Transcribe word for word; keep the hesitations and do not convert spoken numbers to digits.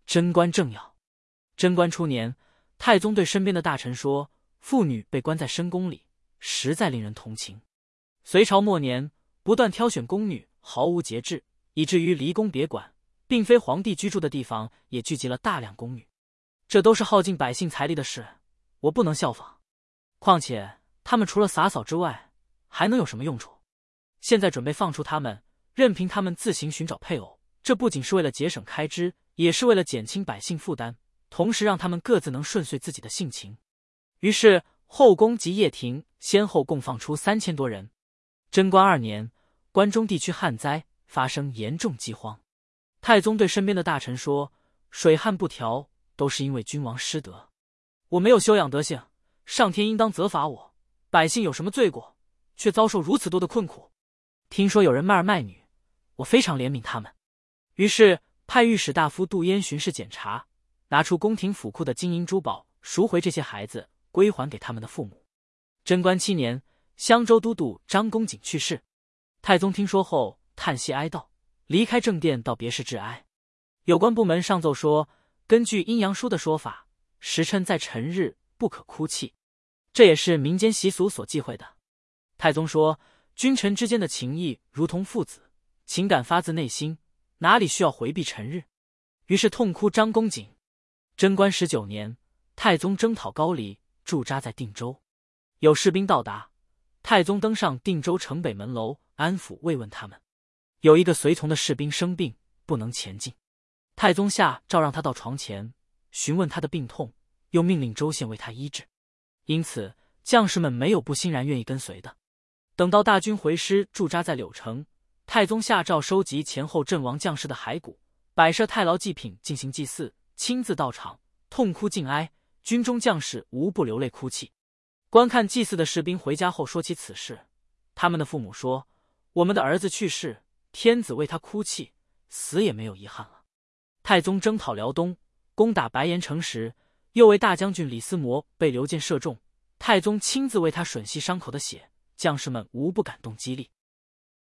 贞观政要。贞观初年，太宗对身边的大臣说：“妇女被关在深宫里，实在令人同情。”隋朝末年，不断挑选宫女，毫无节制，以至于离宫别馆，并非皇帝居住的地方也聚集了大量宫女。这都是耗尽百姓财力的事，我不能效仿。况且他们除了洒扫之外，还能有什么用处？现在准备放出他们，任凭他们自行寻找配偶，这不仅是为了节省开支，也是为了减轻百姓负担，同时让他们各自能顺遂自己的性情。于是后宫及掖庭先后共放出三千多人。贞观二年，关中地区旱灾，发生严重饥荒。太宗对身边的大臣说：“水旱不调，都是因为君王失德。我没有修养德性，上天应当责罚我。百姓有什么罪过，却遭受如此多的困苦？听说有人卖儿卖女，我非常怜悯他们。”于是派御史大夫杜淹巡视检查，拿出宫廷府库的金银珠宝，赎回这些孩子，归还给他们的父母。贞观七年，襄州都督张公瑾去世。太宗听说后，叹息哀悼，离开正殿到别室致哀。有关部门上奏说，根据阴阳书的说法，时辰在辰日，不可哭泣，这也是民间习俗所忌讳的。太宗说，君臣之间的情谊如同父子，情感发自内心，哪里需要回避辰日？于是痛哭张公瑾。贞观十九年，太宗征讨高丽，驻扎在定州。有士兵到达，太宗登上定州城北门楼，安抚慰问他们。有一个随从的士兵生病，不能前进。太宗下诏让他到床前，询问他的病痛，又命令州县为他医治。因此将士们没有不欣然愿意跟随的。等到大军回师驻扎在柳城，太宗下诏收集前后阵亡将士的骸骨，摆设太牢祭品进行祭祀，亲自到场，痛哭尽哀，军中将士无不流泪哭泣。观看祭祀的士兵回家后说起此事，他们的父母说：“我们的儿子去世，天子为他哭泣，死也没有遗憾了。”太宗征讨辽东，攻打白岩城时，右卫大将军李思摩被刘建射中，太宗亲自为他吮吸伤口的血，将士们无不感动激励。